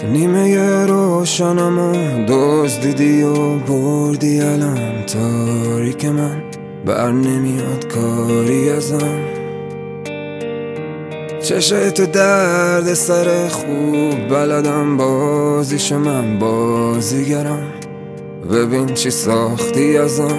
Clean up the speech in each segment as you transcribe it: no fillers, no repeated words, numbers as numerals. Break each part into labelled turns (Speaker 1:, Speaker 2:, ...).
Speaker 1: نیمه روشنمو دزدیدی و بردی، الان تاریک من بر نمیاد کاری ازم. چشه تو درد سر خوب بلدم، بازیشو من بازیگرم. ببین چی ساختی ازم.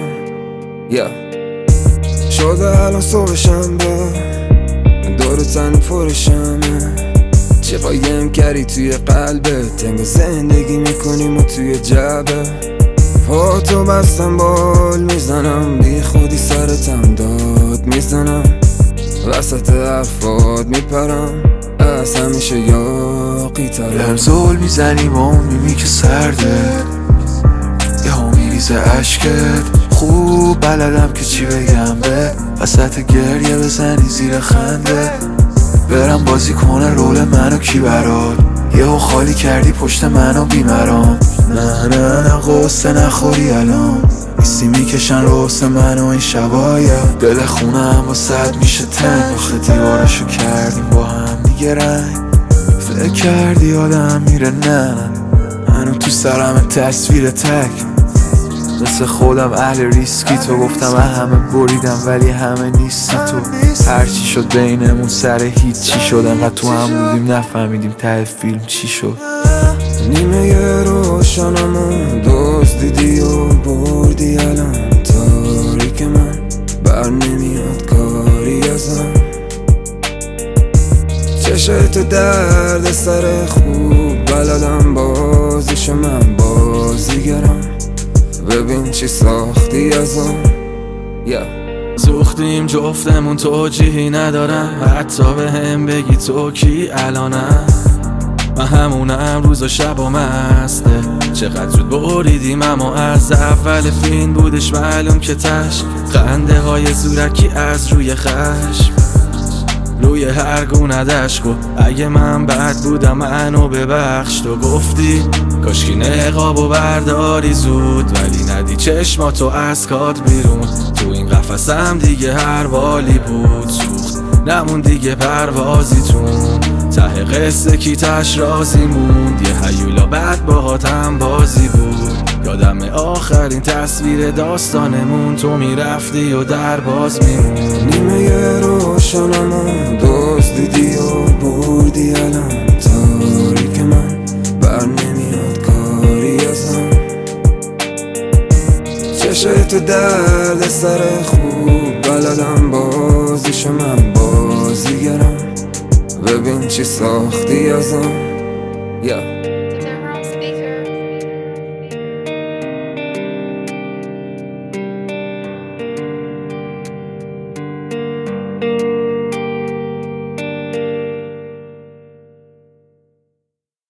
Speaker 1: شده الان صبح شنبه، دور تن پرشمه. چه قایم کردی توی قلبت، تنگ زندگی میکنیم و توی جبه. پاتو بستم بال میزنم، بی خودی سرتم داد میزنم. وسط حرفات میپرم، از همیشه یاقی ترم.
Speaker 2: بهم زول میزنی با اون میمی که سرده، یه ها میریزه عشقت. خوب بلدم که چی بگم به وسط گریه بزنی زیر خنده. برم بازی کنه رول منو کی برات، یهو خالی کردی پشت منو بیمرام. نه قصه نخوری الان، نیستی میکشن روس منو این شبایا. دل خونم واسد میشه تنگ، آخه دیوارشو کردیم با هم دیگه رنگ. فکر کردی آدم میره، نه منو تو سرم تصویر تک. مثل خودم اهل ریسکی، تو گفتم همه بریدم ولی همه نیستی تو. هرچی شد بینمون سر هیچی شد، انقدر تو هم بودیم نفهمیدیم ته فیلم چی شد.
Speaker 1: نیمه روشنمو دزدیدی و بردی، الان تاریک من بر نمیاد کاری ازم. چشه تو درد سر خوب بلدم، بازیشو من بازیگرم. ببین چی ساختی ازم.
Speaker 2: زوختیم جفتمون توجیهی ندارم، حتی به هم بگی تو کی الانم. من همونم روز و شب و مسته، چقدر زود بریدیم اما از اول فیلم بودش معلوم که تش. خنده های زورکی از روی خشم، روی هر گونه دشکو. اگه من بد بودم منو ببخش، تو گفتی کاشکی نقاب و برداری زود، ولی ندی چشماتو از کات بیرون. تو این قفسم دیگه هر والی بود، سوخت نمون دیگه پروازیتون. ته قصه کی تش رازی موند، یه هیولا بعد باهاتم بازی بود. یادم آخرین تصویر داستانمون، تو میرفتی و در باز میمون.
Speaker 1: نیمه روشنمو دزدیدی و بردی، الان تاریک من بر نمیاد کاری ازم. چشه تو درد سر خوب بلدم، بازیشو من بازیگرم. ببین چی ساختی ازم.